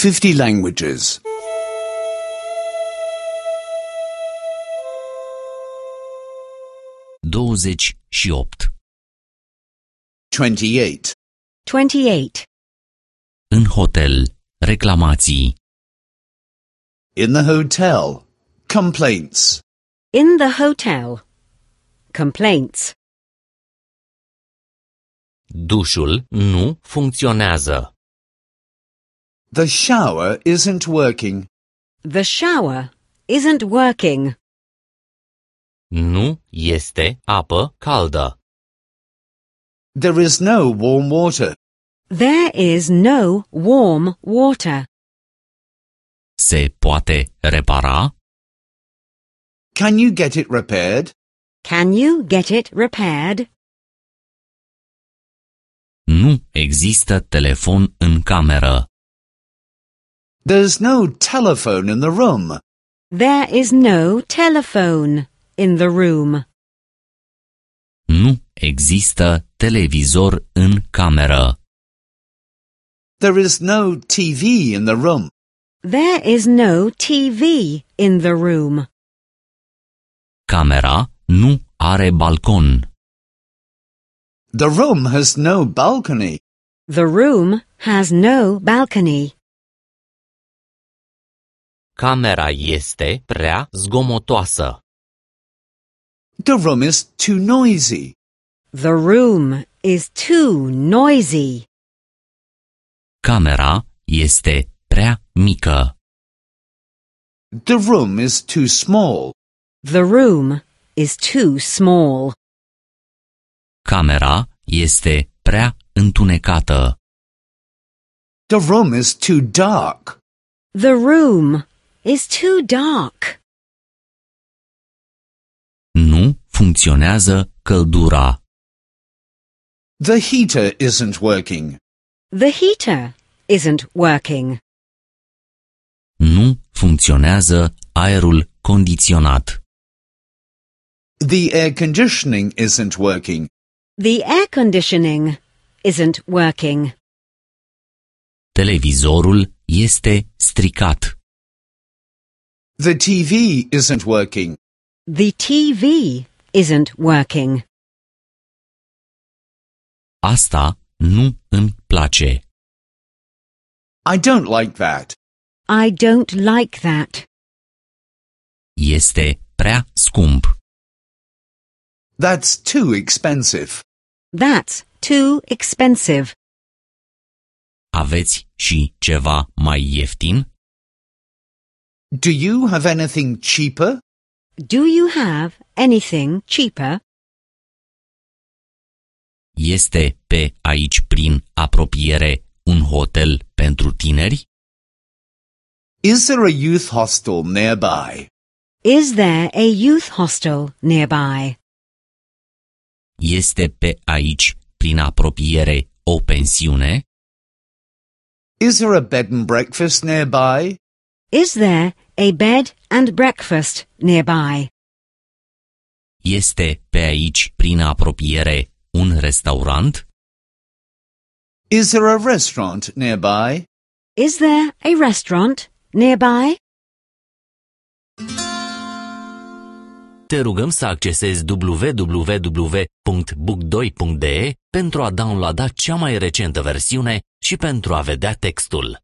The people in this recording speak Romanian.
50 languages. 28. 28. 28. În hotel, reclamații. In the hotel. Complaints. In the hotel. Complaints. Dușul nu funcționează. The shower isn't working. The shower isn't working. Nu este apă caldă. There is no warm water. There is no warm water. Se poate repara? Can you get it repaired? Can you get it repaired? Nu există telefon în cameră. There's no telephone in the room. There is no telephone in the room. Nu există televizor în cameră. There is no TV in the room. There is no TV in the room. Camera nu are balcon. The room has no balcony. The room has no balcony. Camera este prea zgomotoasă. The room is too noisy. The room is too noisy. Camera este prea mică. The room is too small. The room is too small. Camera este prea întunecată. The room is too dark. The room is too dark. Nu funcționează căldura. The heater isn't working. The heater isn't working. Nu funcționează aerul condiționat. The air conditioning isn't working. The air conditioning isn't working. Televizorul este stricat. The TV isn't working. The TV isn't working. Asta nu îmi place. I don't like that. I don't like that. Este prea scump. That's too expensive. That's too expensive. Aveți și ceva mai ieftin? Do you have anything cheaper? Do you have anything cheaper? Este pe aici prin apropiere un hotel pentru tineri? Is there a youth hostel nearby? Is there a youth hostel nearby? Este pe aici prin apropiere o pensiune? Is there a bed and breakfast nearby? Is there a bed and breakfast nearby? Este pe aici prin apropiere un restaurant? Is there a restaurant nearby? Is there a restaurant nearby? Te rugăm să accesezi www.book2.de pentru a downloada cea mai recentă versiune și pentru a vedea textul.